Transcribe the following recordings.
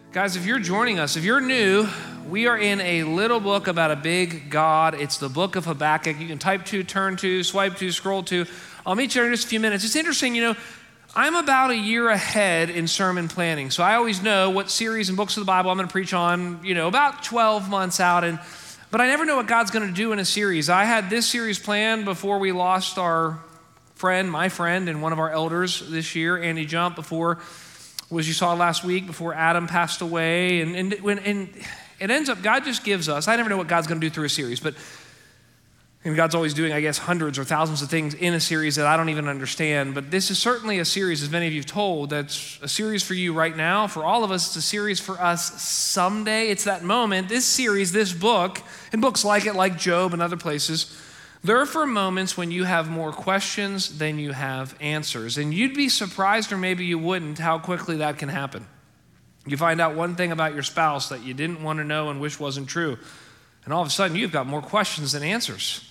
Guys, if you're joining us, if you're new, we are in a little book about a big God. It's the book of Habakkuk. You can type to, turn to, swipe to, scroll to. I'll meet you in just a few minutes. It's interesting, I'm about a year ahead in sermon planning. So I always know what series and books of the Bible I'm going to preach on, about 12 months out. But I never know what God's going to do in a series. I had this series planned before we lost my friend, and one of our elders this year, Andy Jump, as you saw last week, before Adam passed away. And it ends up, God just gives us, I never know what God's going to do through a series, and God's always doing, I guess, hundreds or thousands of things in a series that I don't even understand. But this is certainly a series, as many of you have told, that's a series for you right now. For all of us, it's a series for us someday. It's that moment. This series, this book, and books like it, like Job and other places, they're for moments when you have more questions than you have answers. And you'd be surprised, or maybe you wouldn't, how quickly that can happen. You find out one thing about your spouse that you didn't want to know and wish wasn't true. And all of a sudden, you've got more questions than answers.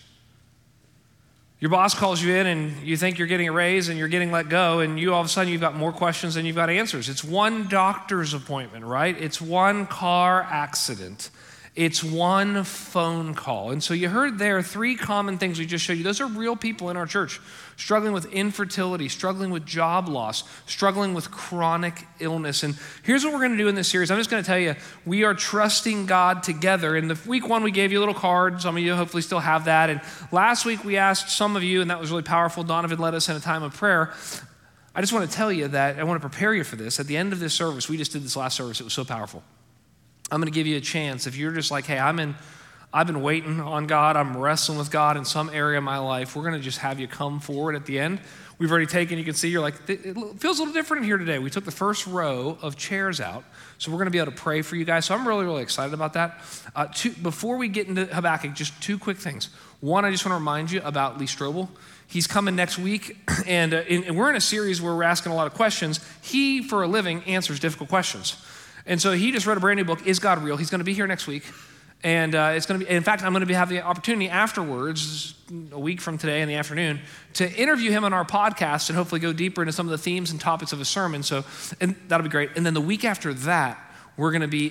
Your boss calls you in and you think you're getting a raise and you're getting let go, and all of a sudden you've got more questions than you've got answers. It's one doctor's appointment, right? It's one car accident. It's one phone call. And so you heard there 3 common things we just showed you. Those are real people in our church struggling with infertility, struggling with job loss, struggling with chronic illness. And here's what we're going to do in this series. I'm just going to tell you, we are trusting God together. In the week 1, we gave you a little card. Some of you hopefully still have that. And last week we asked some of you, and that was really powerful. Donovan led us in a time of prayer. I just want to tell you that I want to prepare you for this. At the end of this service, we just did this last service. It was so powerful. I'm going to give you a chance. If you're just like, hey, I've been waiting on God, I'm wrestling with God in some area of my life, we're going to just have you come forward at the end. We've already taken, you can see, you're like, it feels a little different in here today. We took the first row of chairs out, so we're going to be able to pray for you guys. So I'm really, really excited about that. Before we get into Habakkuk, just 2 quick things. One, I just want to remind you about Lee Strobel. He's coming next week, and we're in a series where we're asking a lot of questions. He, for a living, answers difficult questions. And so he just wrote a brand new book, Is God Real? He's going to be here next week. And it's going to be, in fact, I'm going to have the opportunity afterwards, a week from today in the afternoon, to interview him on our podcast and hopefully go deeper into some of the themes and topics of his sermon. And that'll be great. And then the week after that, we're going to be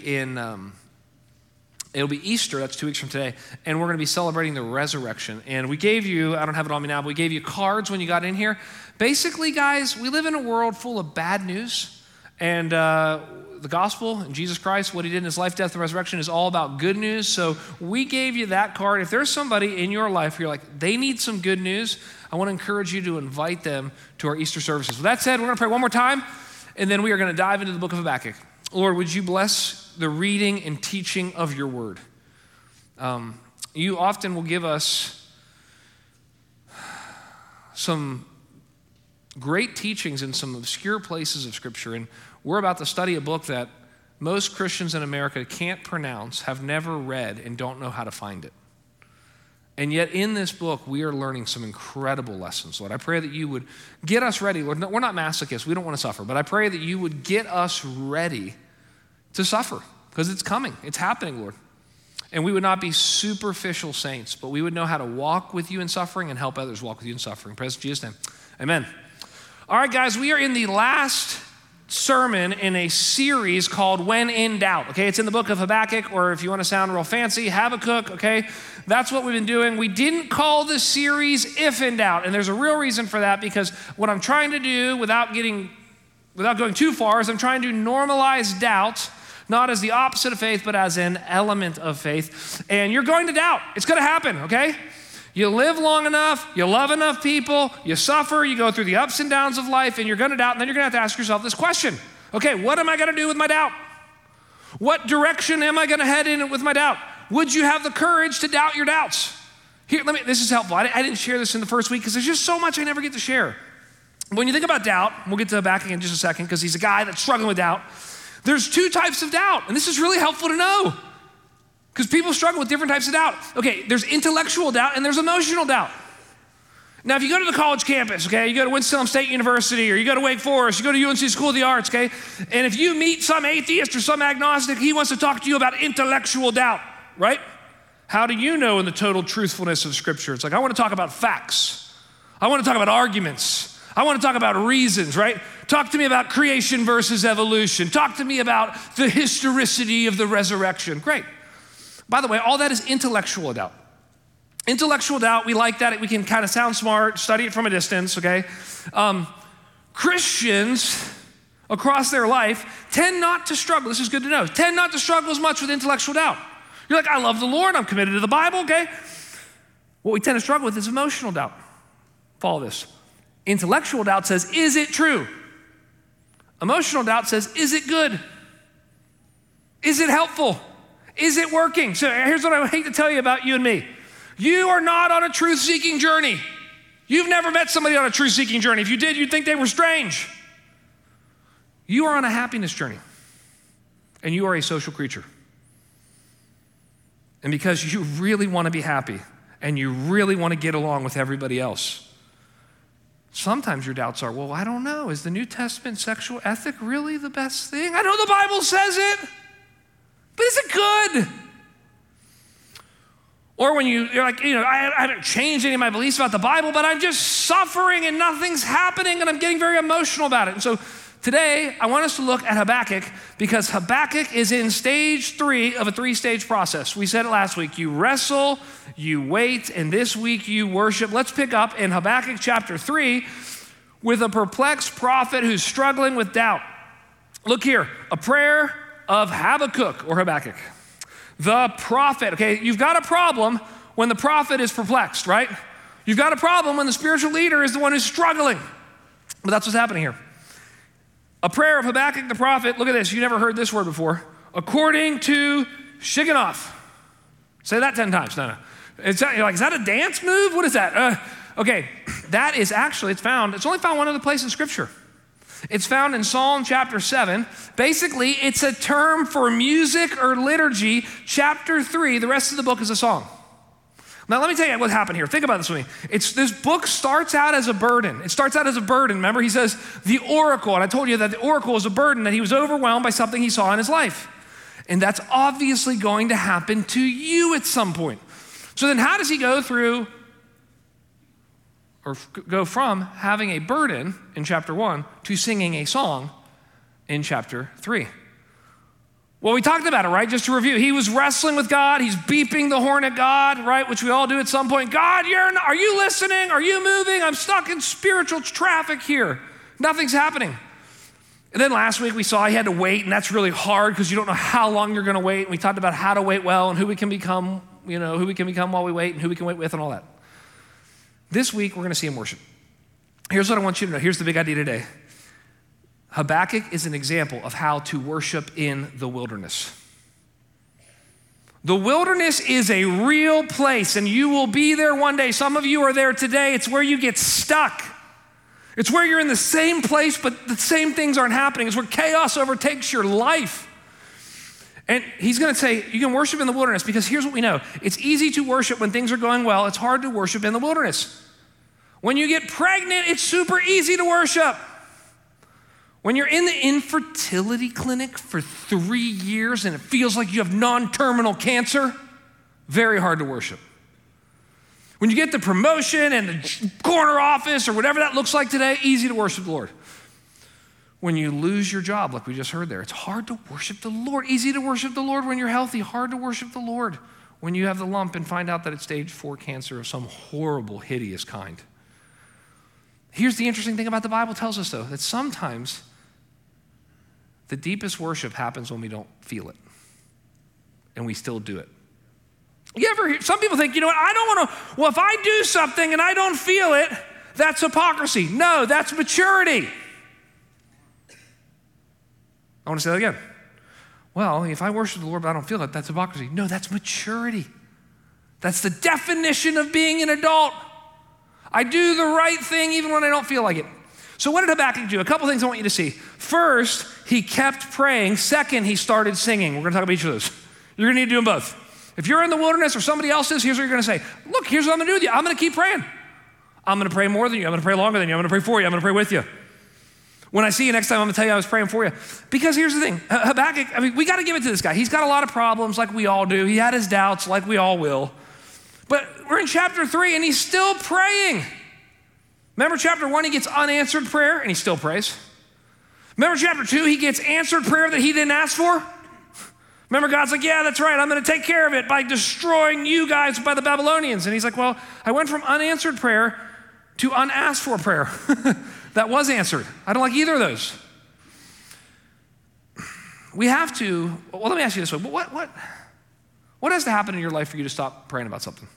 it'll be Easter, that's 2 weeks from today, and we're going to be celebrating the resurrection. And we gave you, I don't have it on me now, but we gave you cards when you got in here. Basically, guys, we live in a world full of bad news, and the gospel and Jesus Christ, what he did in his life, death, and resurrection is all about good news. So we gave you that card. If there's somebody in your life where you're like, they need some good news, I want to encourage you to invite them to our Easter services. With that said, we're going to pray one more time, and then we are going to dive into the book of Habakkuk. Lord, would you bless the reading and teaching of your word? You often will give us some great teachings in some obscure places of Scripture, and we're about to study a book that most Christians in America can't pronounce, have never read, and don't know how to find it. And yet in this book, we are learning some incredible lessons. Lord, I pray that you would get us ready. Lord, we're not masochists. We don't want to suffer. But I pray that you would get us ready to suffer, because it's coming. It's happening, Lord. And we would not be superficial saints, but we would know how to walk with you in suffering and help others walk with you in suffering. Praise Jesus' name. Amen. All right, guys, we are in the last sermon in a series called When in Doubt, okay? It's in the book of Habakkuk, or if you want to sound real fancy, Habakkuk, okay? That's what we've been doing. We didn't call the series If in Doubt, and there's a real reason for that, because what I'm trying to do without going too far is I'm trying to normalize doubt, not as the opposite of faith, but as an element of faith. And you're going to doubt. It's going to happen, okay? You live long enough, you love enough people, you suffer, you go through the ups and downs of life, and you're going to doubt, and then you're going to have to ask yourself this question. Okay, what am I going to do with my doubt? What direction am I going to head in with my doubt? Would you have the courage to doubt your doubts? Here, this is helpful. I didn't share this in the first week because there's just so much I never get to share. When you think about doubt, we'll get to Habakkuk in just a second because he's a guy that's struggling with doubt. There's 2 types of doubt, and this is really helpful to know, because people struggle with different types of doubt. Okay, there's intellectual doubt and there's emotional doubt. Now, if you go to the college campus, okay, you go to Winston-Salem State University, or you go to Wake Forest, you go to UNC School of the Arts, okay, and if you meet some atheist or some agnostic, he wants to talk to you about intellectual doubt, right? How do you know in the total truthfulness of Scripture? It's like, I want to talk about facts. I want to talk about arguments. I want to talk about reasons, right? Talk to me about creation versus evolution. Talk to me about the historicity of the resurrection. Great. By the way, all that is intellectual doubt. Intellectual doubt, we like that. We can kind of sound smart, study it from a distance, okay? Christians across their life tend not to struggle, this is good to know, tend not to struggle as much with intellectual doubt. You're like, I love the Lord, I'm committed to the Bible, okay? What we tend to struggle with is emotional doubt. Follow this. Intellectual doubt says, is it true? Emotional doubt says, is it good? Is it helpful? Is it working? So here's what I hate to tell you about you and me. You are not on a truth-seeking journey. You've never met somebody on a truth-seeking journey. If you did, you'd think they were strange. You are on a happiness journey, and you are a social creature. And because you really want to be happy, and you really want to get along with everybody else, sometimes your doubts are, well, I don't know, is the New Testament sexual ethic really the best thing? I know the Bible says it, but is it good? Or when you're like, I haven't changed any of my beliefs about the Bible, but I'm just suffering and nothing's happening and I'm getting very emotional about it. And so today, I want us to look at Habakkuk because Habakkuk is in stage 3 of a 3-stage process. We said it last week. You wrestle, you wait, and this week you worship. Let's pick up in Habakkuk chapter 3 with a perplexed prophet who's struggling with doubt. Look here, a prayer of Habakkuk or Habakkuk. The prophet, okay, you've got a problem when the prophet is perplexed, right? You've got a problem when the spiritual leader is the one who's struggling. But that's what's happening here. A prayer of Habakkuk the prophet, look at this, you never heard this word before. According to Shigionoth. Say that 10 times, no. You're like, is that a dance move? What is that? Okay, that is actually, it's only found one other place in Scripture. It's found in Psalm chapter 7. Basically, it's a term for music or liturgy. Chapter 3, the rest of the book is a song. Now, let me tell you what happened here. Think about this with me. This book starts out as a burden. It starts out as a burden. Remember, he says the oracle, and I told you that the oracle was a burden, that he was overwhelmed by something he saw in his life. And that's obviously going to happen to you at some point. So then how does he go from having a burden in chapter 1 to singing a song in chapter 3? Well, we talked about it, right? Just to review, he was wrestling with God. He's beeping the horn at God, right? Which we all do at some point. God, are you listening? Are you moving? I'm stuck in spiritual traffic here. Nothing's happening. And then last week we saw he had to wait, and that's really hard because you don't know how long you're going to wait. And we talked about how to wait well and who we can become, who we can become while we wait and who we can wait with and all that. This week we're going to see him worship. Here's what I want you to know. Here's the big idea today. Habakkuk is an example of how to worship in the wilderness. The wilderness is a real place, and you will be there one day. Some of you are there today. It's where you get stuck. It's where you're in the same place, but the same things aren't happening. It's where chaos overtakes your life. And he's going to say, you can worship in the wilderness because here's what we know. It's easy to worship when things are going well. It's hard to worship in the wilderness. When you get pregnant, it's super easy to worship. When you're in the infertility clinic for 3 years and it feels like you have non-terminal cancer, very hard to worship. When you get the promotion and the corner office or whatever that looks like today, easy to worship the Lord. When you lose your job, like we just heard there, it's hard to worship the Lord. Easy to worship the Lord when you're healthy, hard to worship the Lord when you have the lump and find out that it's stage 4 cancer of some horrible, hideous kind. Here's the interesting thing about the Bible tells us, though, that sometimes the deepest worship happens when we don't feel it, and we still do it. You ever hear, some people think, you know what, I don't want to, well, if I do something and I don't feel it, that's hypocrisy. No, that's maturity. I want to say that again. Well, if I worship the Lord but I don't feel it, that's hypocrisy. No, that's maturity. That's the definition of being an adult. I do the right thing even when I don't feel like it. So what did Habakkuk do? A couple things I want you to see. First, he kept praying. Second, he started singing. We're going to talk about each of those. You're going to need to do them both. If you're in the wilderness or somebody else is, here's what you're going to say. Look, here's what I'm going to do with you. I'm going to keep praying. I'm going to pray more than you. I'm going to pray longer than you. I'm going to pray for you. I'm going to pray with you. When I see you next time, I'm going to tell you I was praying for you. Because here's the thing. Habakkuk, we got to give it to this guy. He's got a lot of problems like we all do. He had his doubts like we all will. But we're in chapter 3 and he's still praying. Remember chapter 1, he gets unanswered prayer and he still prays. Remember chapter 2, he gets answered prayer that he didn't ask for? Remember, God's like, yeah, that's right. I'm going to take care of it by destroying you guys by the Babylonians. And he's like, well, I went from unanswered prayer to unasked for prayer. That was answered. I don't like either of those. We have to, well, let me ask you this way. What has to happen in your life for you to stop praying about something?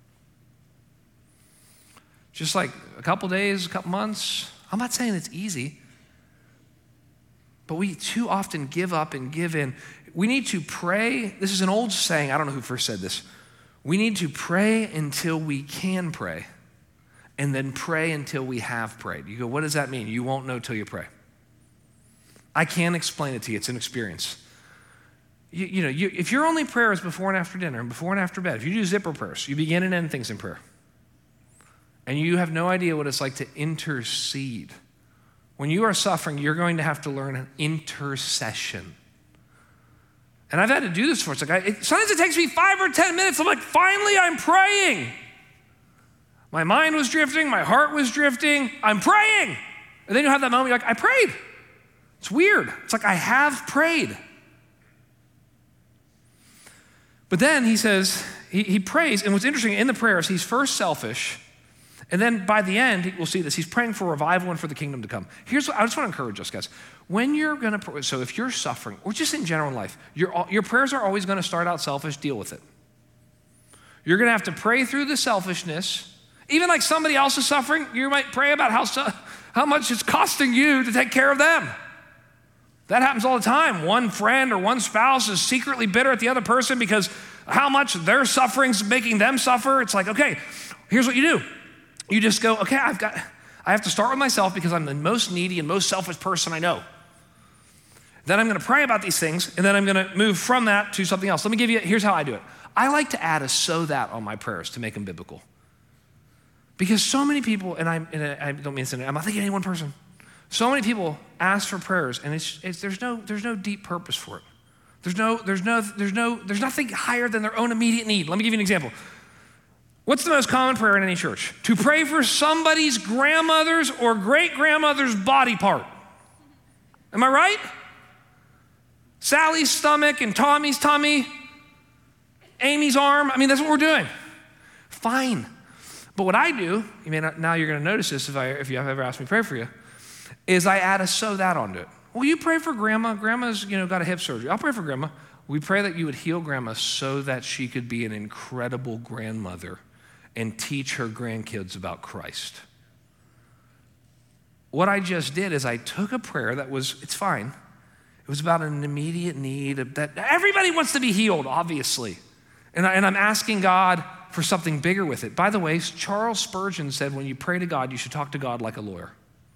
Just like a couple days, a couple months? I'm not saying it's easy, but we too often give up and give in. We need to pray. This is an old saying. I don't know who first said this. We need to pray until we can pray, and then pray until we have prayed. You go, what does that mean? You won't know till you pray. I can't explain it to you. It's an experience. If your only prayer is before and after dinner and before and after bed, if you do zipper prayers, you begin and end things in prayer, and you have no idea what it's like to intercede. When you are suffering, you're going to have to learn an intercession. And I've had to do this for, sometimes it takes me 5 or 10 minutes. I'm like, finally, I'm praying. My mind was drifting, my heart was drifting. I'm praying. And then you have that moment, you're like, I prayed. It's weird. It's like, I have prayed. But then he says, he prays, and what's interesting in the prayers, he's first selfish, and then by the end, we'll see this, he's praying for revival and for the kingdom to come. Here's what I just want to encourage us, guys. When you're going to pray, so if you're suffering, or just in general life, your prayers are always going to start out selfish, deal with it. You're going to have to pray through the selfishness. Even like somebody else is suffering, you might pray about how much it's costing you to take care of them. That happens all the time. One friend or one spouse is secretly bitter at the other person because how much their suffering's making them suffer. It's like, okay, here's what you do. You just go, okay, I have to start with myself because I'm the most needy and most selfish person I know. Then I'm going to pray about these things, and then I'm going to move from that to something else. Let me give you, here's how I do it. I like to add a so that on my prayers to make them biblical. Because so many people, and I don't mean to, I'm not thinking any one person. So many people ask for prayers, and there's no deep purpose for it. There's nothing higher than their own immediate need. Let me give you an example. What's the most common prayer in any church? To pray for somebody's grandmother's or great-grandmother's body part. Am I right? Sally's stomach and Tommy's tummy, Amy's arm. I mean, that's what we're doing. Fine. But what I do, now you're going to notice this if you have ever asked me to pray for you, is I add a so that onto it. Will you pray for grandma? Grandma's, got a hip surgery. I'll pray for grandma. We pray that you would heal grandma so that she could be an incredible grandmother and teach her grandkids about Christ. What I just did is I took a prayer that was, it's fine. It was about an immediate need that everybody wants to be healed, obviously. And I'm asking God for something bigger with it. By the way, Charles Spurgeon said when you pray to God, you should talk to God like a lawyer.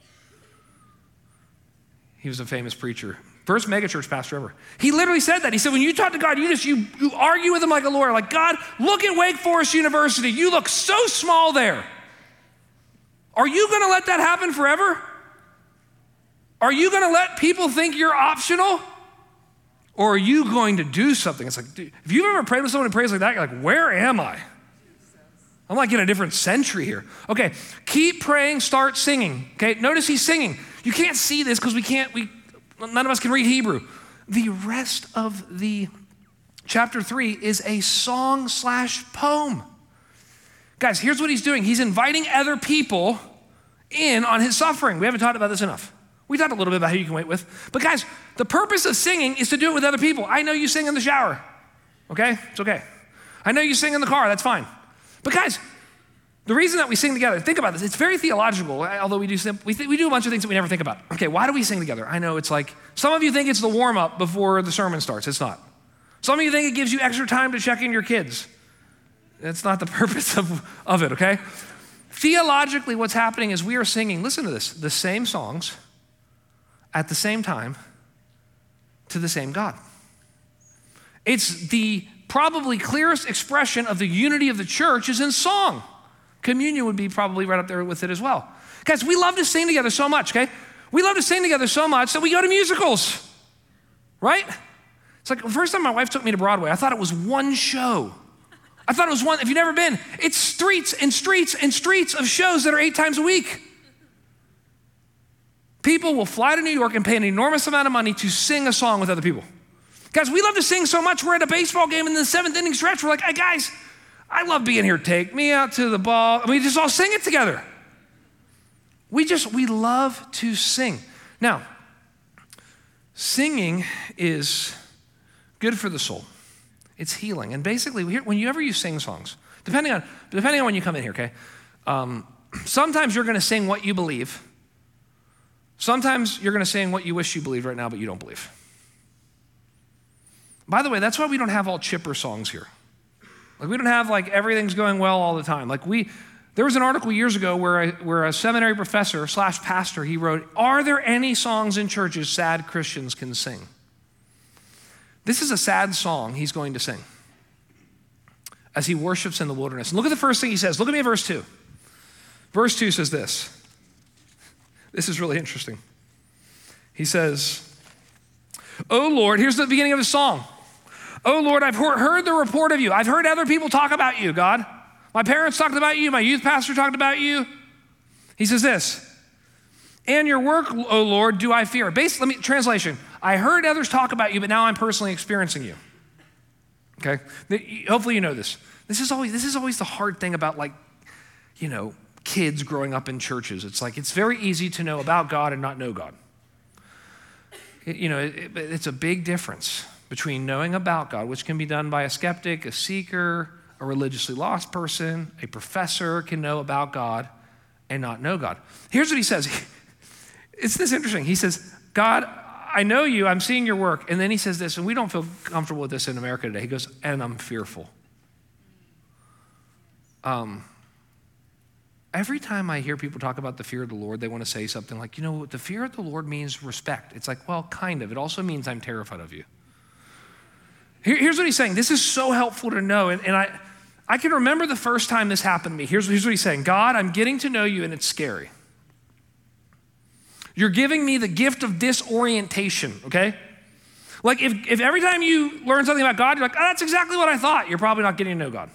He was a famous preacher. First megachurch pastor ever. He literally said that. He said, when you talk to God, you argue with him like a lawyer. Like, God, look at Wake Forest University. You look so small there. Are you going to let that happen forever? Are you going to let people think you're optional? Or are you going to do something? It's like, dude, if you've ever prayed with someone who prays like that, you're like, where am I? I'm like in a different century here. Okay, keep praying, start singing. Okay, notice he's singing. You can't see this because none of us can read Hebrew. The rest of the chapter 3 is a song/poem. Guys, here's what he's doing. He's inviting other people in on his suffering. We haven't talked about this enough. We talked a little bit about who you can wait with. But guys, the purpose of singing is to do it with other people. I know you sing in the shower. Okay? It's okay. I know you sing in the car. That's fine. But guys, the reason that we sing together, think about this. It's very theological, although we do a bunch of things that we never think about. Okay, why do we sing together? I know it's like, some of you think it's the warm-up before the sermon starts. It's not. Some of you think it gives you extra time to check in your kids. That's not the purpose of it, okay? Theologically, what's happening is we are singing, listen to this, the same songs at the same time to the same God. It's the probably clearest expression of the unity of the church is in song. Communion would be probably right up there with it as well. Guys, we love to sing together so much, okay? We love to sing together so much that we go to musicals, right? It's like the first time my wife took me to Broadway, I thought it was one show. I thought it was one, if you've never been, it's streets and streets and streets of shows that are 8 times a week. People will fly to New York and pay an enormous amount of money to sing a song with other people. Guys, we love to sing so much. We're at a baseball game in the 7th inning stretch. We're like, hey guys, I love being here. Take me out to the ball. And we just all sing it together. We love to sing. Now, singing is good for the soul. It's healing. And basically, whenever you sing songs, depending on when you come in here, okay? Sometimes you're going to sing what you believe. Sometimes you're going to sing what you wish you believed right now, but you don't believe. By the way, that's why we don't have all chipper songs here. Like we don't have like everything's going well all the time. There was an article years ago where a seminary professor / pastor, he wrote, "Are there any songs in churches sad Christians can sing?" This is a sad song he's going to sing as he worships in the wilderness. And look at the first thing he says. Look at me at verse 2. Verse 2 says this. This is really interesting. He says, "Oh Lord," here's the beginning of the song. "Oh Lord, I've heard the report of you. I've heard other people talk about you, God. My parents talked about you. My youth pastor talked about you." He says this, "And your work, oh Lord, do I fear." Basically, translation, I heard others talk about you, but now I'm personally experiencing you. Okay? Hopefully you know this. This is always the hard thing about kids growing up in churches. It's like, it's very easy to know about God and not know God. It's a big difference between knowing about God, which can be done by a skeptic, a seeker, a religiously lost person. A professor can know about God and not know God. Here's what he says. It's this interesting. He says, "God, I know you. I'm seeing your work." And then he says this, and we don't feel comfortable with this in America today. He goes, "And I'm fearful." Every time I hear people talk about the fear of the Lord, they want to say something like, the fear of the Lord means respect. It's like, well, kind of. It also means I'm terrified of you. Here's what he's saying. This is so helpful to know. And I can remember the first time this happened to me. Here's what he's saying. "God, I'm getting to know you, and it's scary. You're giving me the gift of disorientation," okay? Like if every time you learn something about God, you're like, "Oh, that's exactly what I thought," you're probably not getting to know God.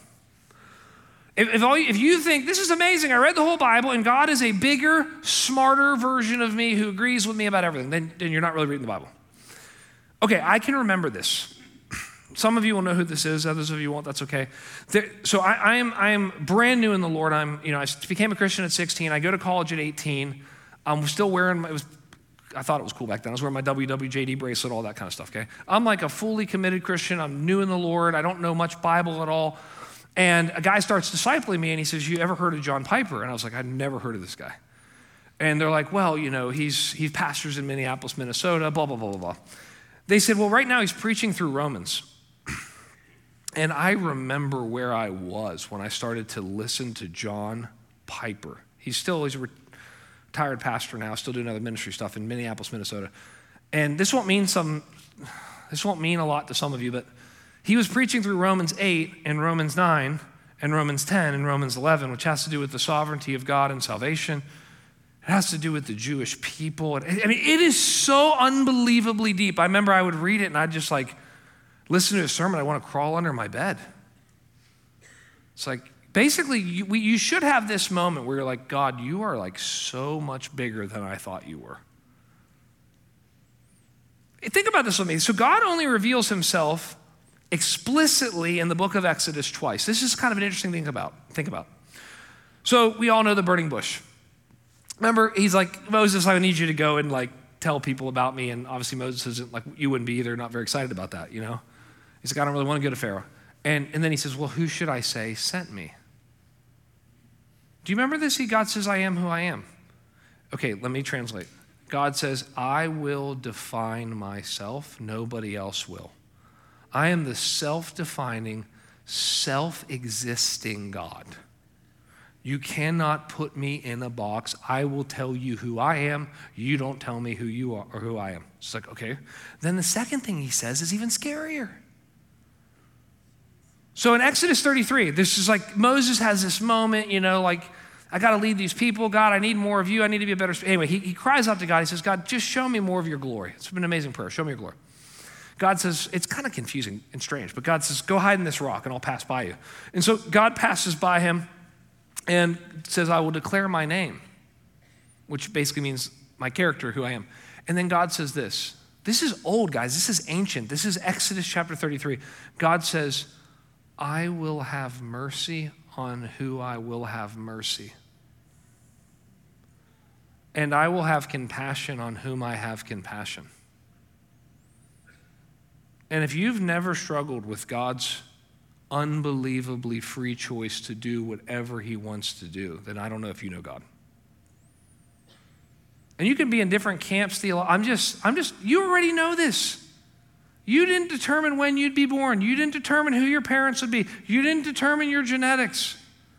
If you think, "This is amazing, I read the whole Bible, and God is a bigger, smarter version of me who agrees with me about everything," then you're not really reading the Bible. Okay, I can remember this. Some of you will know who this is, others of you won't, that's okay. So I am brand new in the Lord. I became a Christian at 16. I go to college at 18. I'm still wearing, I thought it was cool back then. I was wearing my WWJD bracelet, all that kind of stuff, okay? I'm like a fully committed Christian. I'm new in the Lord. I don't know much Bible at all. And a guy starts discipling me, and he says, "You ever heard of John Piper?" And I was like, "I'd never heard of this guy." And they're like, "Well, he pastors in Minneapolis, Minnesota, blah, blah, blah, blah, blah." They said, "Well, right now he's preaching through Romans." And I remember where I was when I started to listen to John Piper. He's a retired pastor now, still doing other ministry stuff in Minneapolis, Minnesota. And this won't mean a lot to some of you, but he was preaching through Romans 8 and Romans 9 and Romans 10 and Romans 11, which has to do with the sovereignty of God and salvation. It has to do with the Jewish people. It is so unbelievably deep. I remember I would read it and I'd just listen to a sermon. I want to crawl under my bed. It's like, basically, you should have this moment where you're like, "God, you are so much bigger than I thought you were." Think about this with me. So God only reveals himself explicitly in the book of Exodus twice. This is kind of an interesting thing to think about. So we all know the burning bush. Remember, he's like, "Moses, I need you to go and tell people about me." And obviously Moses isn't you wouldn't be either, not very excited about that, He's like, "I don't really want to go to Pharaoh." And then he says, "Well, who should I say sent me?" Do you remember this? God says, "I am who I am." Okay, let me translate. God says, "I will define myself. Nobody else will. I am the self-defining, self-existing God. You cannot put me in a box. I will tell you who I am. You don't tell me who you are or who I am." It's like, okay. Then the second thing he says is even scarier. So in Exodus 33, this is Moses has this moment, I got to lead these people. God, I need more of you. I need to be a better. Anyway, he cries out to God. He says, "God, just show me more of your glory." It's been an amazing prayer. Show me your glory. God says, it's kind of confusing and strange, but God says, "Go hide in this rock and I'll pass by you." And so God passes by him and says, "I will declare my name," which basically means my character, who I am. And then God says this. This is old, guys. This is ancient. This is Exodus chapter 33. God says, I will have mercy on who I will have mercy. And I will have compassion on whom I have compassion. And if you've never struggled with God's unbelievably free choice to do whatever he wants to do, then I don't know if you know God. And you can be in different camps. You already know this. You didn't determine when you'd be born. You didn't determine who your parents would be. You didn't determine your genetics.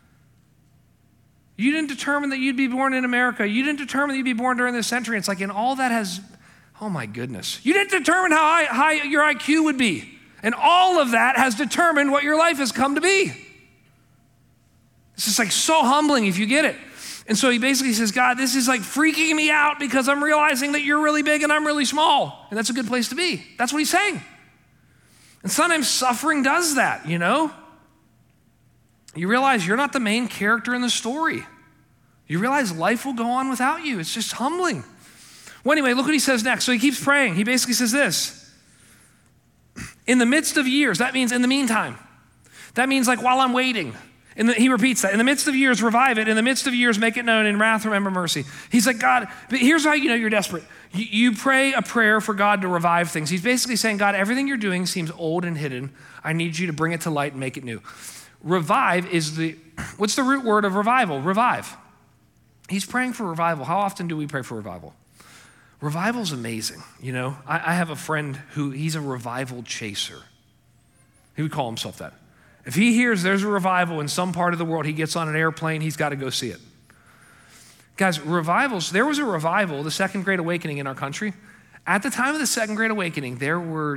You didn't determine that you'd be born in America. You didn't determine that you'd be born during this century. It's like, and all that has, oh my goodness. You didn't determine how high your IQ would be. And all of that has determined what your life has come to be. It's just like so humbling if you get it. And so he basically says, God, this is like freaking me out because I'm realizing that you're really big and I'm really small. And that's a good place to be. That's what he's saying. And sometimes suffering does that, you know? You realize you're not the main character in the story. You realize life will go on without you. It's just humbling. Well, anyway, look what he says next. So he keeps praying. He basically says this. In the midst of years, that means in the meantime. That means like while I'm waiting. He repeats that. In the midst of years, revive it. In the midst of years, make it known. In wrath, remember mercy. He's like, God, but here's how you know you're desperate. You pray a prayer for God to revive things. He's basically saying, God, everything you're doing seems old and hidden. I need you to bring it to light and make it new. Revive is what's the root word of revival? Revive. He's praying for revival. How often do we pray for revival? Revival's amazing, you know. I have a friend he's a revival chaser. He would call himself that. If he hears there's a revival in some part of the world, he gets on an airplane, he's got to go see it. Guys, there was a revival, the Second Great Awakening in our country. At the time of the Second Great Awakening, there were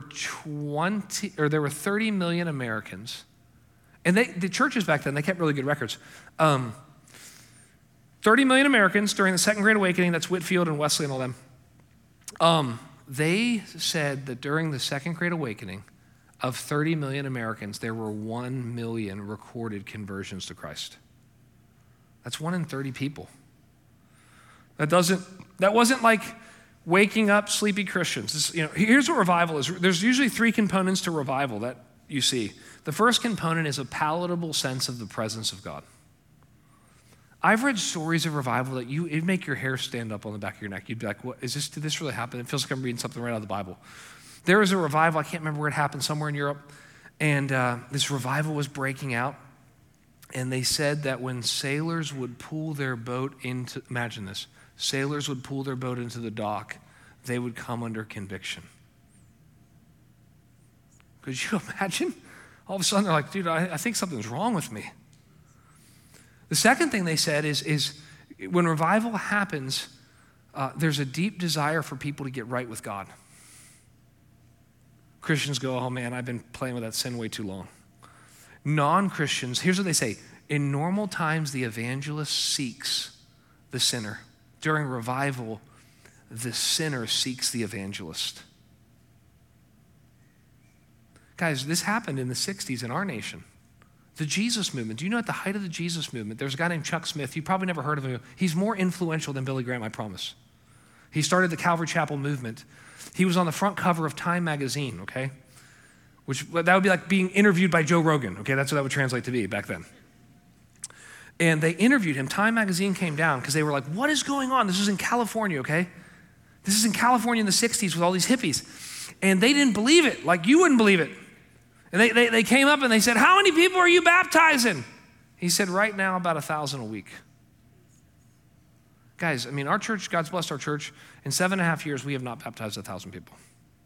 30 million Americans. And the churches back then, they kept really good records. 30 million Americans during the Second Great Awakening, that's Whitefield and Wesley and all them. They said that during the Second Great Awakening, of 30 million Americans, there were 1 million recorded conversions to Christ. That's 1 in 30 people. That wasn't like waking up sleepy Christians. Here's what revival is. There's usually 3 components to revival that you see. The first component is a palatable sense of the presence of God. I've read stories of revival that it'd make your hair stand up on the back of your neck. You'd be like, what, did this really happen? It feels like I'm reading something right out of the Bible. There was a revival, I can't remember where it happened, somewhere in Europe, and this revival was breaking out, and they said that when sailors would pull their boat into, imagine this, sailors would pull their boat into the dock, they would come under conviction. Could you imagine? All of a sudden they're like, dude, I think something's wrong with me. The second thing they said is when revival happens, there's a deep desire for people to get right with God. Christians go, oh man, I've been playing with that sin way too long. Non-Christians, here's what they say. In normal times, the evangelist seeks the sinner. During revival, the sinner seeks the evangelist. Guys, this happened in the 60s in our nation. The Jesus movement. Do you know at the height of the Jesus movement, there's a guy named Chuck Smith. You've probably never heard of him. He's more influential than Billy Graham, I promise. He started the Calvary Chapel movement. He was on the front cover of Time magazine, okay? That would be like being interviewed by Joe Rogan, okay? That's what that would translate to be back then. And they interviewed him. Time magazine came down because they were like, what is going on? This is in California, okay? This is in California in the 60s with all these hippies. And they didn't believe it, like you wouldn't believe it. And they came up and they said, how many people are you baptizing? He said, right now, about 1,000 a week. Guys, I mean, our church, God's blessed our church. In 7.5 years, we have not baptized 1,000 people.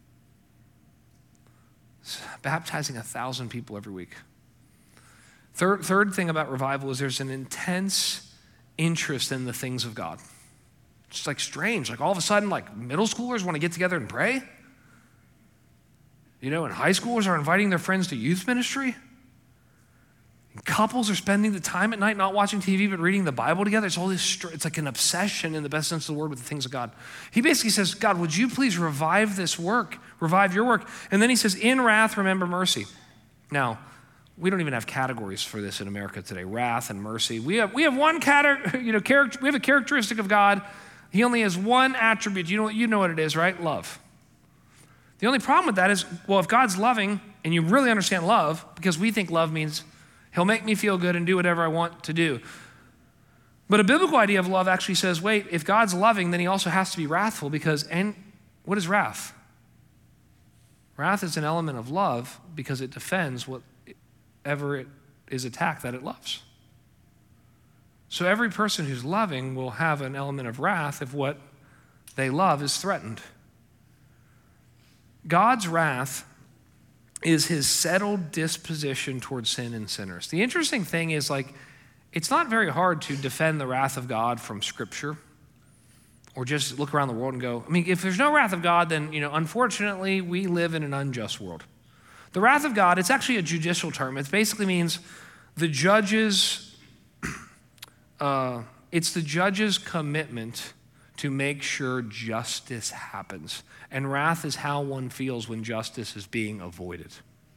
Baptizing 1,000 people every week. Third thing about revival is there's an intense interest in the things of God. It's like strange. Like all of a sudden, like middle schoolers want to get together and pray. You know, and high schoolers are inviting their friends to youth ministry. And couples are spending the time at night not watching TV but reading the Bible together. It's all this. It's like an obsession in the best sense of the word with the things of God. He basically says, God, would you please revive this work, revive your work? And then he says, in wrath, remember mercy. Now, we don't even have categories for this in America today. Wrath and mercy. We have one character. We have a characteristic of God He only has one attribute. You know what it is, right? Love. The only problem with that is, well, if God's loving and you really understand love, because we think love means he'll make me feel good and do whatever I want to do. But a biblical idea of love actually says, wait, if God's loving, then he also has to be wrathful and what is wrath? Wrath is an element of love because it defends whatever it is attacked that it loves. So every person who's loving will have an element of wrath if what they love is threatened. God's wrath is his settled disposition towards sin and sinners. The interesting thing is, it's not very hard to defend the wrath of God from Scripture or just look around the world and go, if there's no wrath of God, then, unfortunately, we live in an unjust world. The wrath of God, it's actually a judicial term. It basically means the judge's, it's the judge's commitment to make sure justice happens. And wrath is how one feels when justice is being avoided.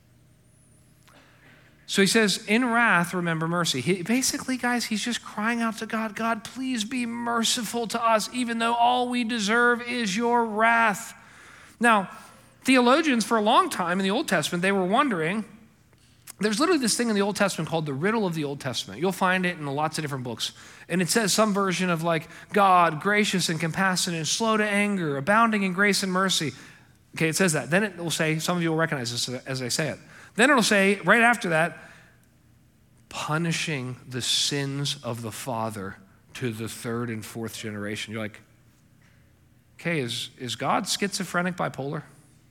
So he says, in wrath, remember mercy. Basically, guys, he's just crying out to God, God, please be merciful to us, even though all we deserve is your wrath. Now, theologians for a long time in the Old Testament, they were wondering, there's literally this thing in the Old Testament called the riddle of the Old Testament. You'll find it in lots of different books. And it says some version of God, gracious and compassionate, slow to anger, abounding in grace and mercy. Okay, it says that. Then it will say, some of you will recognize this as I say it. Then it'll say, right after that, punishing the sins of the father to the third and fourth generation. You're like, okay, is God schizophrenic, bipolar?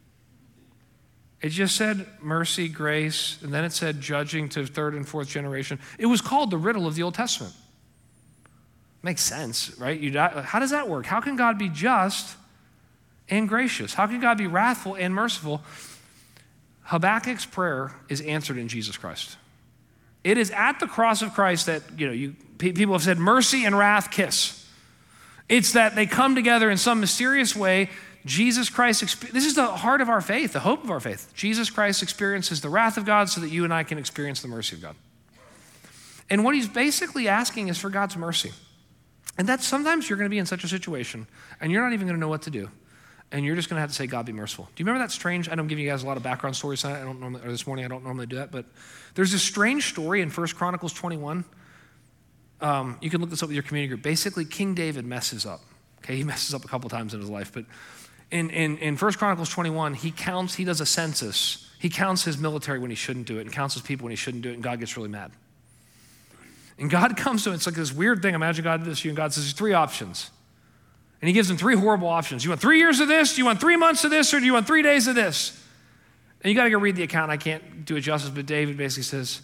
It just said mercy, grace, and then it said judging to third and fourth generation. It was called the riddle of the Old Testament. Makes sense, right? How does that work? How can God be just and gracious? How can God be wrathful and merciful? Habakkuk's prayer is answered in Jesus Christ. It is at the cross of Christ that, people have said mercy and wrath kiss. It's that they come together in some mysterious way. Jesus Christ, this is the heart of our faith, the hope of our faith. Jesus Christ experiences the wrath of God so that you and I can experience the mercy of God. And what he's basically asking is for God's mercy. And that sometimes you're going to be in such a situation and you're not even going to know what to do. And you're just going to have to say, God, be merciful. Do you remember that strange, I don't give you guys a lot of background stories tonight, or this morning, I don't normally do that, but there's this strange story in 1 Chronicles 21. You can look this up with your community group. Basically, King David messes up. Okay, he messes up a couple times in his life, but in 1 Chronicles 21, he does a census. He counts his military when he shouldn't do it and counts his people when he shouldn't do it, and God gets really mad. And God comes to him, it's like this weird thing. Imagine God did this to you, and God says, there's 3 options. And he gives them 3 horrible options. You want 3 years of this? Do you want 3 months of this? Or do you want 3 days of this? And you got to go read the account. I can't do it justice, but David basically says,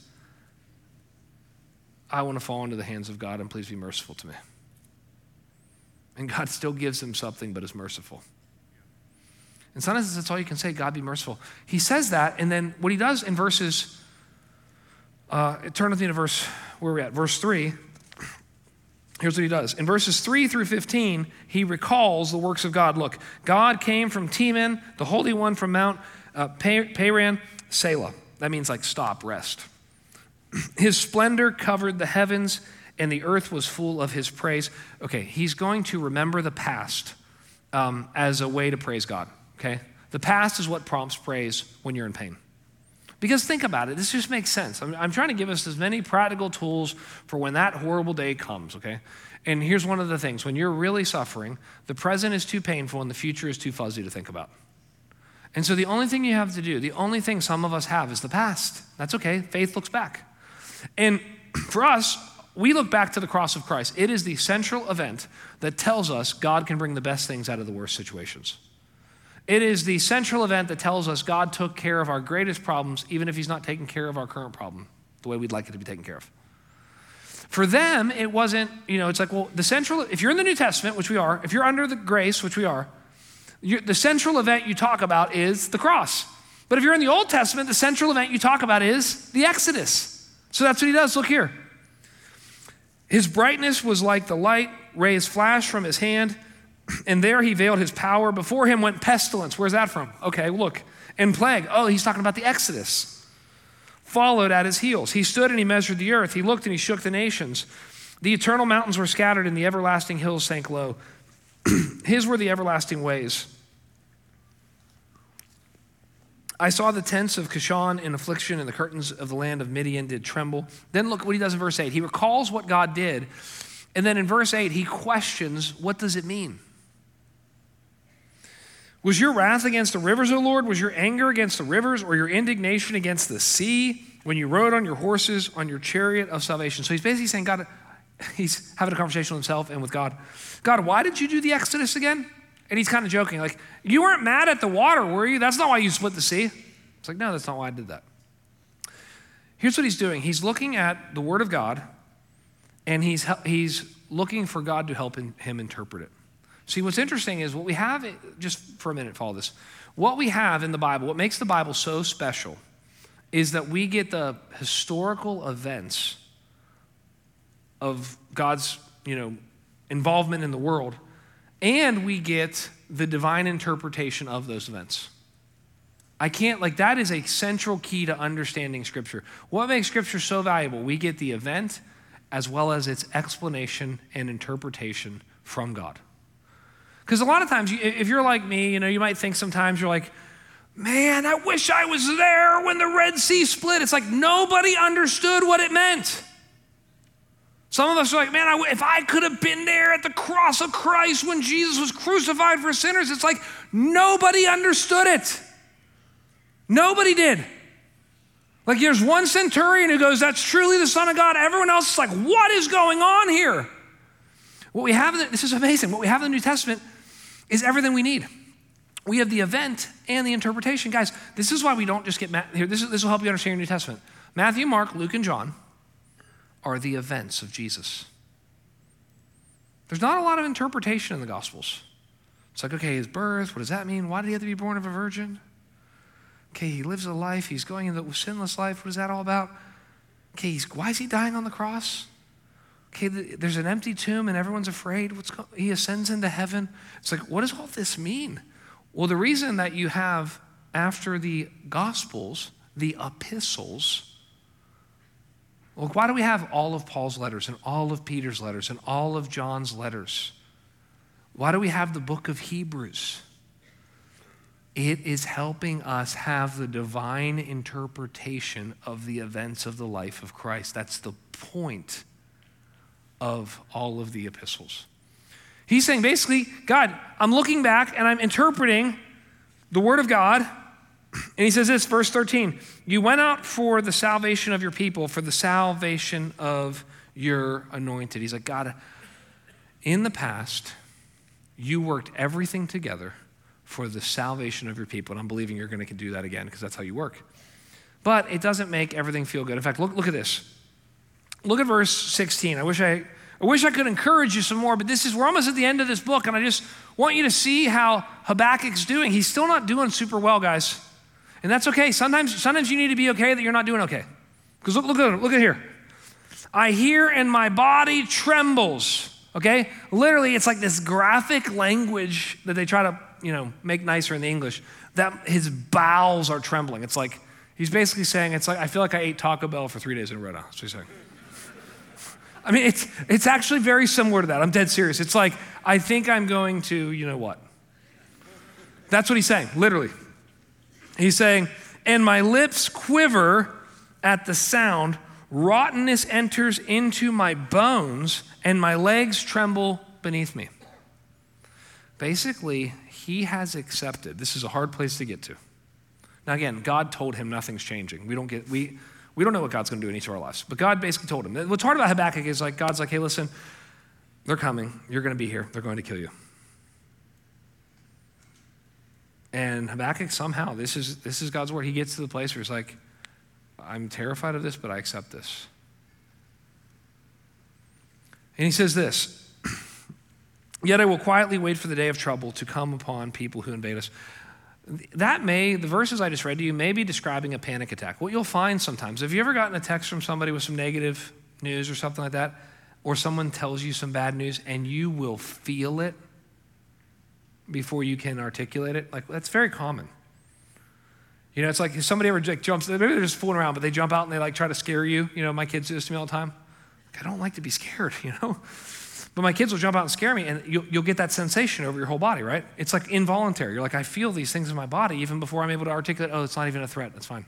I want to fall into the hands of God, and please be merciful to me. And God still gives him something, but is merciful. And sometimes that's all you can say, God be merciful. He says that, and then what he does in verses, turn with me to verse 3. Here's what he does. In verses 3 through 15, he recalls the works of God. Look, God came from Teman, the Holy One from Mount Paran, Selah. That means stop, rest. His splendor covered the heavens, and the earth was full of his praise. Okay, he's going to remember the past as a way to praise God, okay? The past is what prompts praise when you're in pain. Because think about it, this just makes sense. I'm trying to give us as many practical tools for when that horrible day comes, okay? And here's one of the things. When you're really suffering, the present is too painful and the future is too fuzzy to think about. And so the only thing you have to do, the only thing some of us have is the past. That's okay. Faith looks back. And for us, we look back to the cross of Christ. It is the central event that tells us God can bring the best things out of the worst situations. It is the central event that tells us God took care of our greatest problems, even if he's not taking care of our current problem the way we'd like it to be taken care of. For them, it wasn't, it's like, well, if you're in the New Testament, which we are, if you're under the grace, which we are, the central event you talk about is the cross. But if you're in the Old Testament, the central event you talk about is the Exodus. So that's what he does. Look here. His brightness was like the light, rays flashed from his hand, and there he veiled his power. Before him went pestilence. Where's that from? Okay, look. And plague. Oh, he's talking about the Exodus. Followed at his heels. He stood and he measured the earth. He looked and he shook the nations. The eternal mountains were scattered and the everlasting hills sank low. His were the everlasting ways. I saw the tents of Kishon in affliction, and the curtains of the land of Midian did tremble. Then look what he does in verse 8. He recalls what God did, and then in verse 8, he questions, what does it mean? Was your wrath against the rivers, O Lord? Was your anger against the rivers, or your indignation against the sea when you rode on your horses, on your chariot of salvation? So he's basically saying, God, he's having a conversation with himself and with God. God, why did you do the Exodus again? And he's kind of joking, like, you weren't mad at the water, were you? That's not why you split the sea. It's like, no, that's not why I did that. Here's what he's doing. He's looking at the Word of God, and he's looking for God to help him interpret it. See, what's interesting is what we have, just for a minute, follow this. What we have in the Bible, what makes the Bible so special is that we get the historical events of God's, involvement in the world, and we get the divine interpretation of those events. That is a central key to understanding Scripture. What makes Scripture so valuable? We get the event as well as its explanation and interpretation from God. Because a lot of times, if you're like me, you might think sometimes you're like, man, I wish I was there when the Red Sea split. It's like nobody understood what it meant. Some of us are like, man, if I could have been there at the cross of Christ when Jesus was crucified for sinners. It's like nobody understood it. Nobody did. Like there's one centurion who goes, that's truly the Son of God. Everyone else is like, what is going on here? What we have, this is amazing. What we have in the New Testament is everything we need. We have the event and the interpretation. Guys, this is why we don't just get, here, this will help you understand your New Testament. Matthew, Mark, Luke, and John are the events of Jesus. There's not a lot of interpretation in the Gospels. It's like, okay, his birth, what does that mean? Why did he have to be born of a virgin? Okay, he lives a life, he's going into a sinless life. What is that all about? Okay, why is he dying on the cross? Okay, there's an empty tomb and everyone's afraid. He ascends into heaven. It's like, what does all this mean? Well, the reason that you have, after the Gospels, the epistles. Well, why do we have all of Paul's letters and all of Peter's letters and all of John's letters? Why do we have the book of Hebrews? It is helping us have the divine interpretation of the events of the life of Christ. That's the point of all of the epistles. He's saying basically, God, I'm looking back and I'm interpreting the word of God. And he says this, verse 13, you went out for the salvation of your people, for the salvation of your anointed. He's like, God, in the past, you worked everything together for the salvation of your people. And I'm believing you're going to do that again because that's how you work. But it doesn't make everything feel good. In fact, look at this. Look at verse 16. I wish I could encourage you some more, but we're almost at the end of this book, and I just want you to see how Habakkuk's doing. He's still not doing super well, guys. And that's okay. Sometimes you need to be okay that you're not doing okay. Because look at here. I hear and my body trembles. Okay? Literally, it's like this graphic language that they try to, make nicer in the English, that his bowels are trembling. It's like, he's basically saying, it's like, I feel like I ate Taco Bell for 3 days in a row now. That's what he's saying. I mean, it's actually very similar to that. I'm dead serious. It's like, I think I'm going to, what? That's what he's saying, literally. He's saying, and my lips quiver at the sound, rottenness enters into my bones, and my legs tremble beneath me. Basically, he has accepted. This is a hard place to get to. Now again, God told him nothing's changing. We don't know what God's going to do in each of our lives. But God basically told him. What's hard about Habakkuk is like, God's like, hey, listen, they're coming. You're going to be here. They're going to kill you. And Habakkuk somehow, this is God's word. He gets to the place where he's like, I'm terrified of this, but I accept this. And he says this, yet I will quietly wait for the day of trouble to come upon people who invade us. The verses I just read to you may be describing a panic attack. What you'll find sometimes, have you ever gotten a text from somebody with some negative news or something like that, or someone tells you some bad news and you will feel it before you can articulate it? Like, that's very common. It's like if somebody ever jumps, maybe they're just fooling around, but they jump out and they try to scare you. My kids do this to me all the time. Like, I don't like to be scared, But my kids will jump out and scare me, and you'll get that sensation over your whole body, right? It's like involuntary. You're like, I feel these things in my body even before I'm able to articulate, oh, it's not even a threat. That's fine.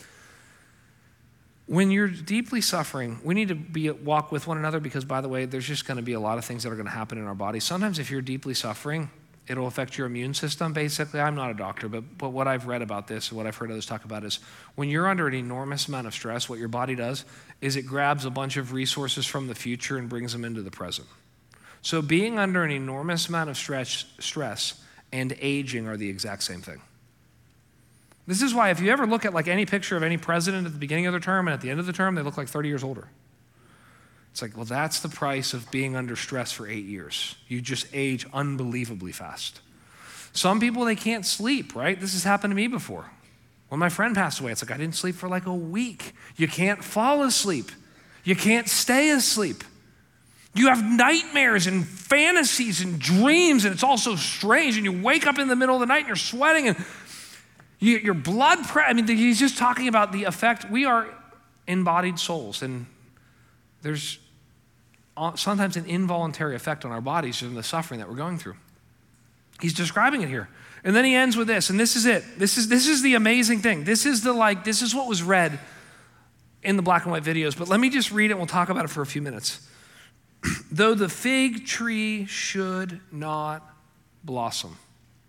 When you're deeply suffering, we need to walk with one another because, by the way, there's just going to be a lot of things that are going to happen in our bodies. Sometimes if you're deeply suffering, it'll affect your immune system. Basically, I'm not a doctor, but what I've read about this and what I've heard others talk about is when you're under an enormous amount of stress, what your body does is it grabs a bunch of resources from the future and brings them into the present. So being under an enormous amount of stress and aging are the exact same thing. This is why if you ever look at like any picture of any president at the beginning of their term and at the end of the term, they look like 30 years older. It's like, well, that's the price of being under stress for 8 years. You just age unbelievably fast. Some people, they can't sleep, right? This has happened to me before. When my friend passed away, it's like I didn't sleep for like a week. You can't fall asleep. You can't stay asleep. You have nightmares and fantasies and dreams, and it's all so strange, and you wake up in the middle of the night and you're sweating, and your blood pressure, I mean, he's just talking about the effect. We are embodied souls, and there's sometimes an involuntary effect on our bodies from the suffering that we're going through. He's describing it here. And then he ends with this, and this is it. This is the amazing thing. This is what was read in the black and white videos, but let me just read it and we'll talk about it for a few minutes. Though the fig tree should not blossom.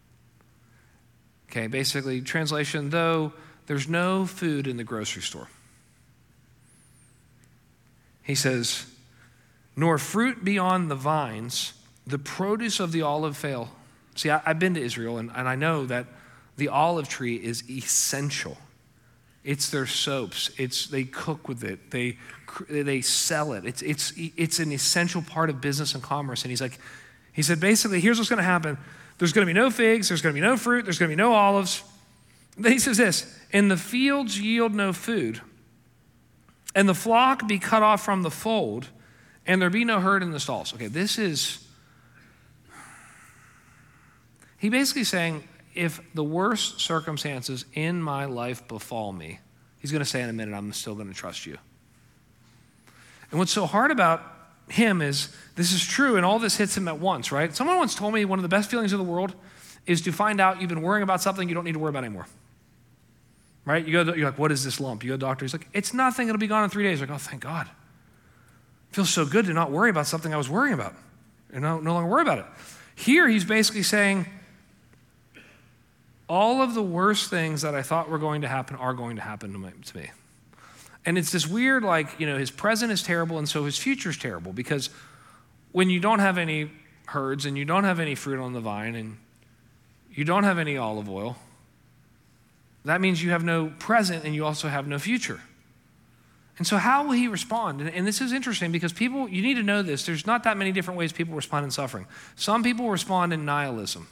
Okay, basically, translation, though there's no food in the grocery store. He says, nor fruit beyond the vines, the produce of the olive fail. See, I've been to Israel, and I know that the olive tree is essential. It's their soaps. They cook with it. They sell it. It's an essential part of business and commerce. And he said, basically, here's what's going to happen. There's going to be no figs. There's going to be no fruit. There's going to be no olives. Then he says this, and the fields yield no food, and the flock be cut off from the fold, and there be no herd in the stalls. Okay, he basically saying, if the worst circumstances in my life befall me, he's going to say in a minute, I'm still going to trust you. And what's so hard about him is this is true, and all this hits him at once, right? Someone once told me one of the best feelings in the world is to find out you've been worrying about something you don't need to worry about anymore. Right? You're like, what is this lump? You go to the doctor, he's like, it's nothing, it'll be gone in 3 days. You're like, oh, thank God. It feels so good to not worry about something I was worrying about and no longer worry about it. Here, he's basically saying, all of the worst things that I thought were going to happen are going to happen to me. And it's this weird, his present is terrible, and so his future is terrible, because when you don't have any herds and you don't have any fruit on the vine and you don't have any olive oil, that means you have no present and you also have no future. And so how will he respond? And this is interesting because people, you need to know this, there's not that many different ways people respond in suffering. Some people respond in nihilism.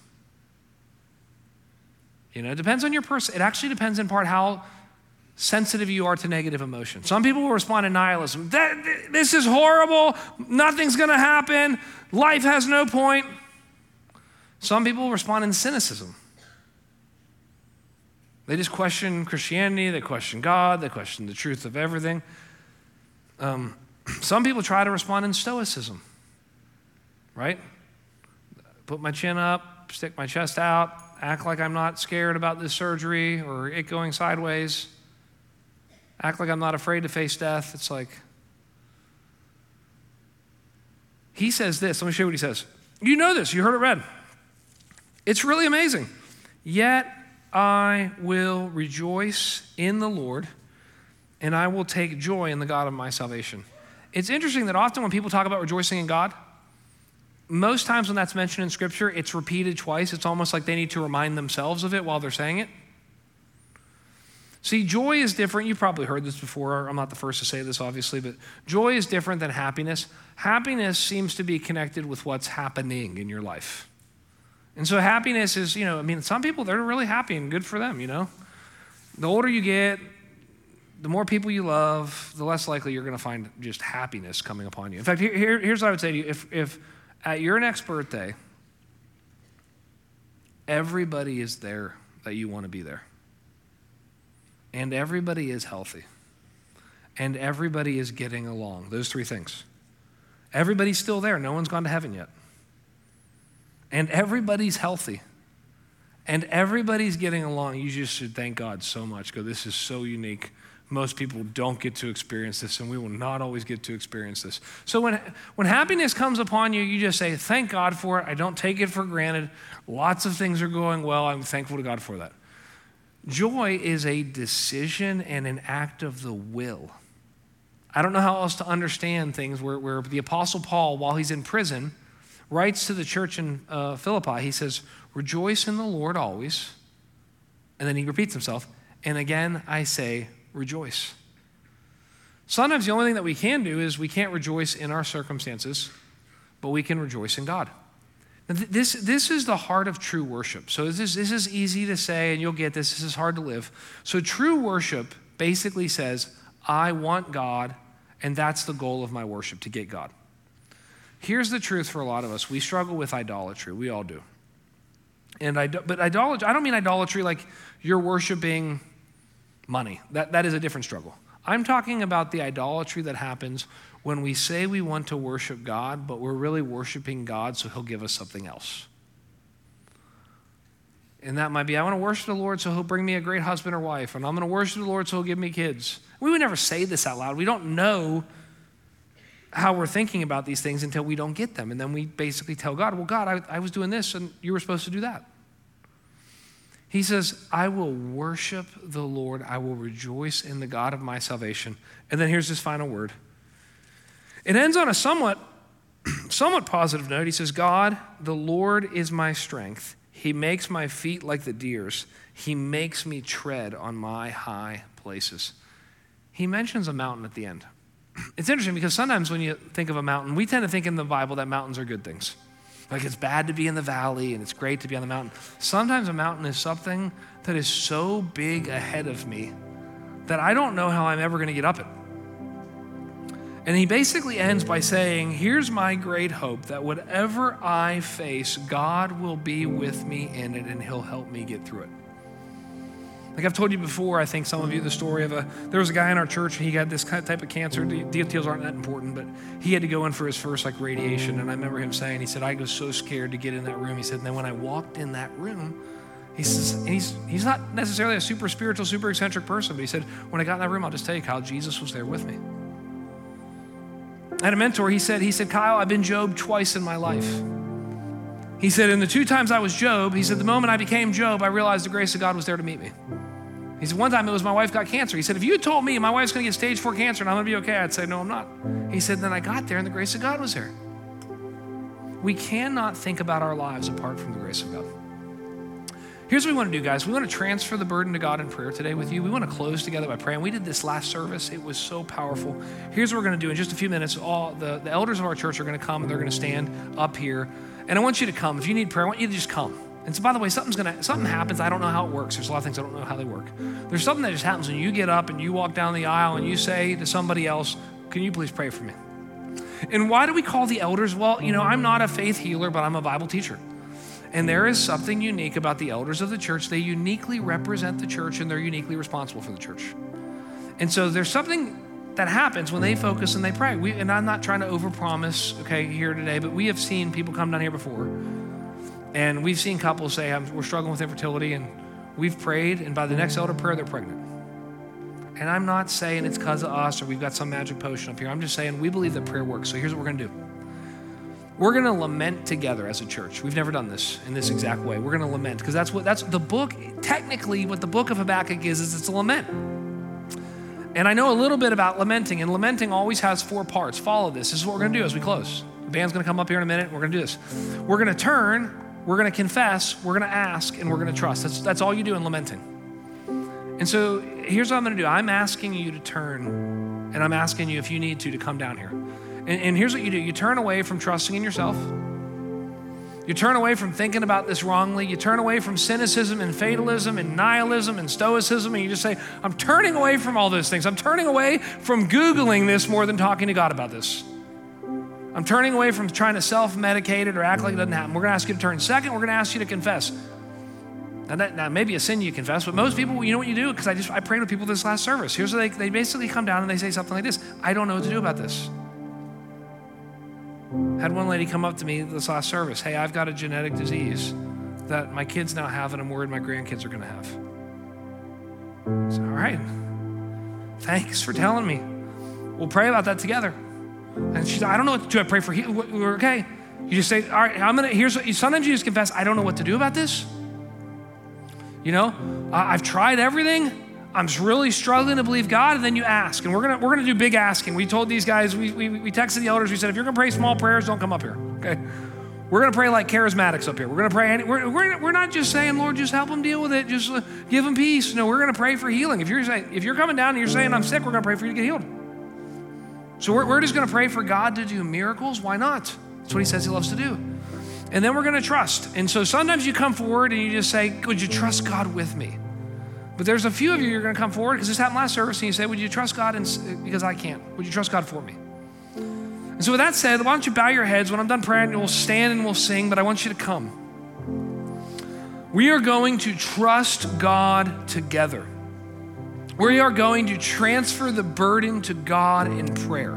It depends on your person. It actually depends in part how sensitive you are to negative emotion. Some people will respond in nihilism. This is horrible. Nothing's going to happen. Life has no point. Some people will respond in cynicism. They just question Christianity. They question God. They question the truth of everything. Some people try to respond in stoicism, right? Put my chin up, stick my chest out, act like I'm not scared about this surgery or it going sideways. Act like I'm not afraid to face death. It's like, he says this. Let me show you what he says. You know this. You heard it read. It's really amazing. Yet I will rejoice in the Lord, and I will take joy in the God of my salvation. It's interesting that often when people talk about rejoicing in God, most times when that's mentioned in Scripture, it's repeated twice. It's almost like they need to remind themselves of it while they're saying it. See, joy is different. You've probably heard this before. I'm not the first to say this, obviously, but joy is different than happiness. Happiness seems to be connected with what's happening in your life. And so happiness is, some people, they're really happy and good for them, The older you get, the more people you love, the less likely you're going to find just happiness coming upon you. In fact, here's what I would say to you. If at your next birthday, everybody is there that you want to be there, and everybody is healthy, and everybody is getting along, those three things, Everybody's still there. No one's gone to heaven yet. And everybody's healthy. And everybody's getting along. You just should thank God so much. Go, this is so unique. Most people don't get to experience this, and we will not always get to experience this. So when happiness comes upon you, you just say, thank God for it. I don't take it for granted. Lots of things are going well. I'm thankful to God for that. Joy is a decision and an act of the will. I don't know how else to understand things where the Apostle Paul, while he's in prison, writes to the church in Philippi. He says, rejoice in the Lord always. And then he repeats himself, and again I say, rejoice. Sometimes the only thing that we can do is we can't rejoice in our circumstances, but we can rejoice in God. Now, this is the heart of true worship. So this is easy to say, and you'll get this. This is hard to live. So true worship basically says, I want God, and that's the goal of my worship, to get God. Here's the truth for a lot of us. We struggle with idolatry. We all do. But idolatry, I don't mean idolatry like you're worshiping money. That is a different struggle. I'm talking about the idolatry that happens when we say we want to worship God, but we're really worshiping God so he'll give us something else. And that might be, I want to worship the Lord so he'll bring me a great husband or wife, and I'm going to worship the Lord so he'll give me kids. We would never say this out loud. We don't know how we're thinking about these things until we don't get them. And then we basically tell God, well, God, I was doing this and you were supposed to do that. He says, I will worship the Lord. I will rejoice in the God of my salvation. And then here's his final word. It ends on a somewhat positive note. He says, God, the Lord is my strength. He makes my feet like the deer's. He makes me tread on my high places. He mentions a mountain at the end. It's interesting because sometimes when you think of a mountain, we tend to think in the Bible that mountains are good things. Like it's bad to be in the valley and it's great to be on the mountain. Sometimes a mountain is something that is so big ahead of me that I don't know how I'm ever going to get up it. And he basically ends by saying, here's my great hope that whatever I face, God will be with me in it and he'll help me get through it. Like I've told you before, I think some of you, the story of there was a guy in our church and he had this type of cancer. Details aren't that important, but he had to go in for his first radiation. And I remember him saying, he said, I was so scared to get in that room. He said, and then when I walked in that room, he says, and he's not necessarily a super spiritual, super eccentric person, but he said, when I got in that room, I'll just tell you, Kyle, Jesus was there with me. I had a mentor, he said, Kyle, I've been Job twice in my life. He said, in the 2 times I was Job, he said, the moment I became Job, I realized the grace of God was there to meet me. He said, one time it was my wife got cancer. He said, if you had told me my wife's going to get stage 4 cancer and I'm going to be okay, I'd say, no, I'm not. He said, then I got there and the grace of God was there. We cannot think about our lives apart from the grace of God. Here's what we want to do, guys. We want to transfer the burden to God in prayer today with you. We want to close together by praying. We did this last service. It was so powerful. Here's what we're going to do. In just a few minutes, all the elders of our church are going to come and they're going to stand up here. And I want you to come. If you need prayer, I want you to just come. And so, by the way, something happens. I don't know how it works. There's a lot of things I don't know how they work. There's something that just happens when you get up and you walk down the aisle and you say to somebody else, can you please pray for me? And why do we call the elders? Well, I'm not a faith healer, but I'm a Bible teacher. And there is something unique about the elders of the church. They uniquely represent the church and they're uniquely responsible for the church. And so there's something that happens when they focus and they pray. And I'm not trying to overpromise, here today, but we have seen people come down here before. And we've seen couples say, we're struggling with infertility, and we've prayed, and by the next elder prayer, they're pregnant. And I'm not saying it's because of us or we've got some magic potion up here. I'm just saying we believe that prayer works. So here's what we're going to do. We're going to lament together as a church. We've never done this in this exact way. We're going to lament because that's the book. Technically, what the book of Habakkuk is it's a lament. And I know a little bit about lamenting, and lamenting always has 4 parts. Follow this. This is what we're going to do as we close. The band's going to come up here in a minute. We're going to do this. We're going to turn. We're going to confess, we're going to ask, and we're going to trust. That's all you do in lamenting. And so here's what I'm going to do. I'm asking you to turn, and I'm asking you if you need to come down here. And here's what you do. You turn away from trusting in yourself. You turn away from thinking about this wrongly. You turn away from cynicism and fatalism and nihilism and stoicism, and you just say, I'm turning away from all those things. I'm turning away from Googling this more than talking to God about this. I'm turning away from trying to self-medicate it or act like it doesn't happen. We're going to ask you to turn. Second, we're going to ask you to confess. Now maybe a sin you confess, but most people, you know what you do? Because I prayed with people this last service. Here's what they basically come down and they say something like this. I don't know what to do about this. Had one lady come up to me this last service. Hey, I've got a genetic disease that my kids now have, and I'm worried my grandkids are going to have. I said, all right. Thanks for telling me. We'll pray about that together. And she said, I don't know what to do. I pray for healing. We're okay. You just say, all right, sometimes you just confess, I don't know what to do about this. I've tried everything. I'm really struggling to believe God, and then you ask. And we're gonna do big asking. We told these guys, we texted the elders, we said, if you're gonna pray small prayers, don't come up here, okay? We're gonna pray like charismatics up here. We're gonna pray, we're not just saying, Lord, just help them deal with it, just give them peace. No, we're gonna pray for healing. If you're coming down and you're saying, I'm sick, we're gonna pray for you to get healed. So we're just gonna pray for God to do miracles. Why not? That's what he says he loves to do. And then we're gonna trust. And so sometimes you come forward and you just say, would you trust God with me? But there's a few of you are going to come forward, because this happened last service, and you say, would you trust God because I can't? Would you trust God for me? And so with that said, why don't you bow your heads? When I'm done praying, we'll stand and we'll sing, but I want you to come. We are going to trust God together. We are going to transfer the burden to God in prayer.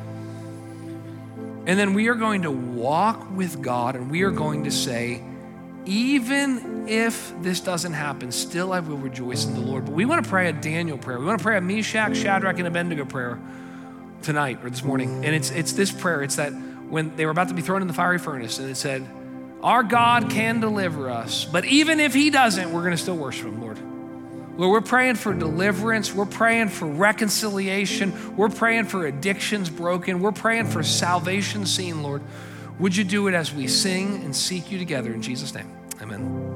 And then we are going to walk with God, and we are going to say, even if this doesn't happen, still I will rejoice in the Lord. But we want to pray a Daniel prayer. We want to pray a Meshach, Shadrach, and Abednego prayer tonight or this morning. And it's this prayer. It's that when they were about to be thrown in the fiery furnace, and it said, our God can deliver us, but even if he doesn't, we're going to still worship him, Lord. Lord, we're praying for deliverance. We're praying for reconciliation. We're praying for addictions broken. We're praying for salvation seen, Lord. Would you do it as we sing and seek you together in Jesus' name? Amen.